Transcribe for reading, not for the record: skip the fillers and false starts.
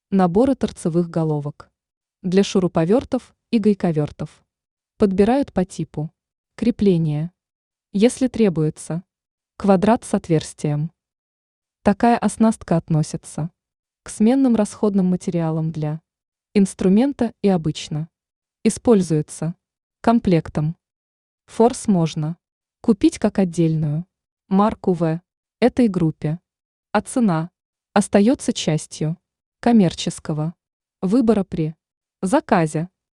Наборы торцевых головок. Для шуруповертов и гайковертов. Подбирают по типу. Крепление. Если требуется. Квадрат с отверстием. Такая оснастка относится к сменным расходным материалам для инструмента и обычно используется комплектом. Форс можно купить как отдельную марку в этой группе, а цена остается частью коммерческого выбора при заказе.